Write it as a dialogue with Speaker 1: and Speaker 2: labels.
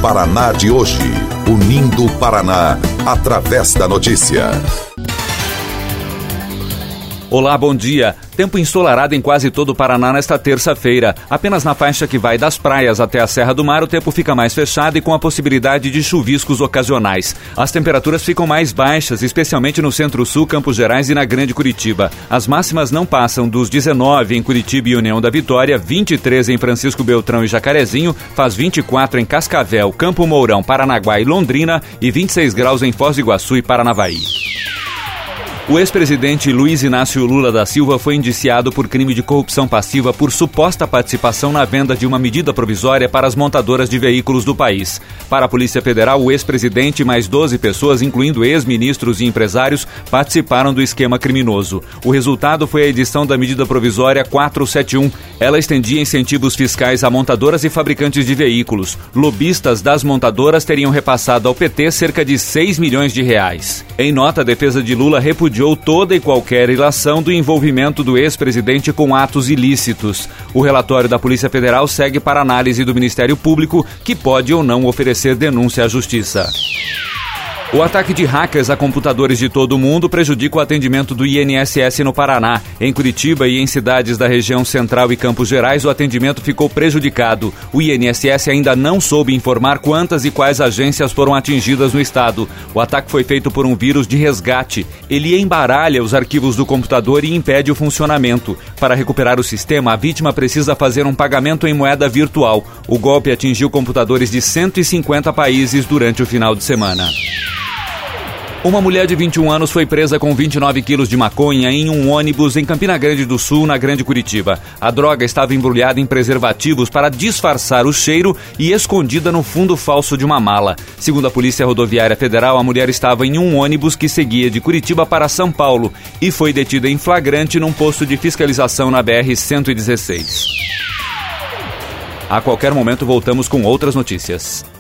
Speaker 1: Paraná de hoje. Unindo o Paraná através da notícia.
Speaker 2: Olá, bom dia. Tempo ensolarado em quase todo o Paraná nesta terça-feira. Apenas na faixa que vai das praias até a Serra do Mar, o tempo fica mais fechado e com a possibilidade de chuviscos ocasionais. As temperaturas ficam mais baixas, especialmente no Centro-Sul, Campos Gerais e na Grande Curitiba. As máximas não passam dos 19 em Curitiba e União da Vitória, 23 em Francisco Beltrão e Jacarezinho, faz 24 em Cascavel, Campo Mourão, Paranaguá e Londrina e 26 graus em Foz do Iguaçu e Paranavaí. O ex-presidente Luiz Inácio Lula da Silva foi indiciado por crime de corrupção passiva por suposta participação na venda de uma medida provisória para as montadoras de veículos do país. Para a Polícia Federal, o ex-presidente e mais 12 pessoas, incluindo ex-ministros e empresários, participaram do esquema criminoso. O resultado foi a edição da medida provisória 471. Ela estendia incentivos fiscais a montadoras e fabricantes de veículos. Lobistas das montadoras teriam repassado ao PT cerca de 6 milhões de reais. Em nota, a defesa de Lula repudiou toda e qualquer ilação do envolvimento do ex-presidente com atos ilícitos. O relatório da Polícia Federal segue para análise do Ministério Público, que pode ou não oferecer denúncia à Justiça. O ataque de hackers a computadores de todo o mundo prejudica o atendimento do INSS no Paraná. Em Curitiba e em cidades da região central e Campos Gerais, o atendimento ficou prejudicado. O INSS ainda não soube informar quantas e quais agências foram atingidas no estado. O ataque foi feito por um vírus de resgate. Ele embaralha os arquivos do computador e impede o funcionamento. Para recuperar o sistema, a vítima precisa fazer um pagamento em moeda virtual. O golpe atingiu computadores de 150 países durante o final de semana. Uma mulher de 21 anos foi presa com 29 quilos de maconha em um ônibus em Campina Grande do Sul, na Grande Curitiba. A droga estava embrulhada em preservativos para disfarçar o cheiro e escondida no fundo falso de uma mala. Segundo a Polícia Rodoviária Federal, a mulher estava em um ônibus que seguia de Curitiba para São Paulo e foi detida em flagrante num posto de fiscalização na BR-116. A qualquer momento voltamos com outras notícias.